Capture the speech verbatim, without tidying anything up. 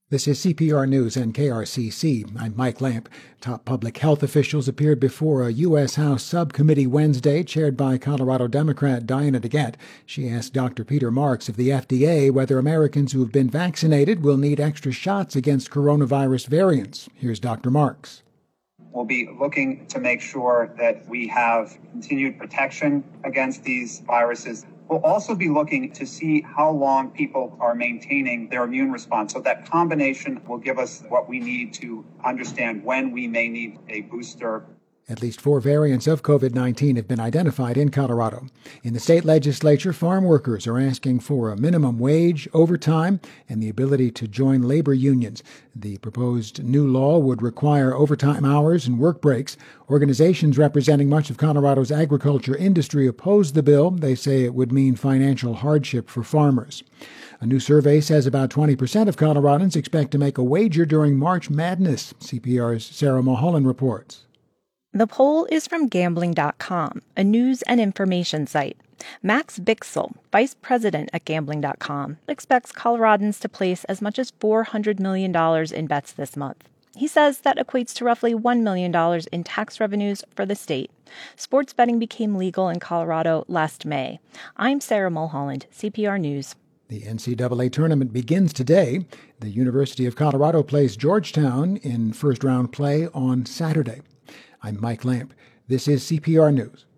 This is C P R News and K R C C. I'm Mike Lamp. Top public health officials appeared before a U S House subcommittee Wednesday chaired by Colorado Democrat Diana DeGette. She asked Doctor Peter Marks of the F D A whether Americans who have been vaccinated will need extra shots against coronavirus variants. Here's Doctor Marks. We'll be looking to make sure that we have continued protection against these viruses. We'll also be looking to see how long people are maintaining their immune response. So that combination will give us what we need to understand when we may need a booster. At least four variants of COVID nineteen have been identified in Colorado. In the state legislature, farm workers are asking for a minimum wage, overtime, and the ability to join labor unions. The proposed new law would require overtime hours and work breaks. Organizations representing much of Colorado's agriculture industry oppose the bill. They say it would mean financial hardship for farmers. A new survey says about twenty percent of Coloradans expect to make a wager during March Madness. C P R's Sarah Mulholland reports. The poll is from gambling dot com, a news and information site. Max Bixel, vice president at gambling dot com, expects Coloradans to place as much as four hundred million dollars in bets this month. He says that equates to roughly one million dollars in tax revenues for the state. Sports betting became legal in Colorado last May. I'm Sarah Mulholland, C P R News. The N C double A tournament begins today. The University of Colorado plays Georgetown in first-round play on Saturday. I'm Mike Lamp. This is C P R News.